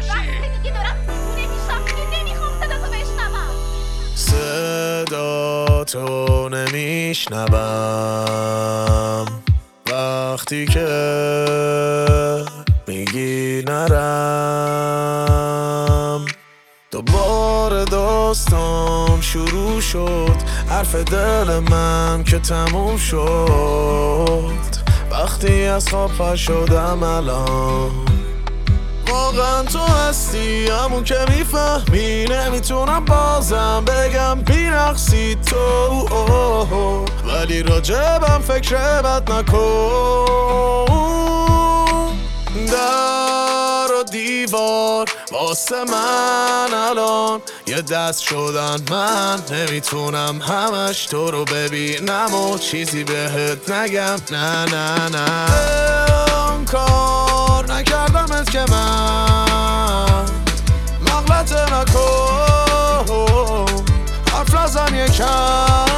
دیگه دارم نمیشم دیگه نمیخوام صدا تو بشنوم صدا تو نمیشنوم وقتی که میگی نرم دوباره داستان شروع شد حرف دل من که تموم شد وقتی از خواب پا شدم الان واقعا تو هستی همون که میفهمی نمیتونم بازم بگم بی‌نقصی تو ولی راجبم فکر بد نکن در و دیوار واسه من الان یه دست شدن من نمیتونم همش تو رو ببینم و چیزی بهت نگم نه نه نه اون کار نکردمت که من مغلطه نکن حرف نزن یکم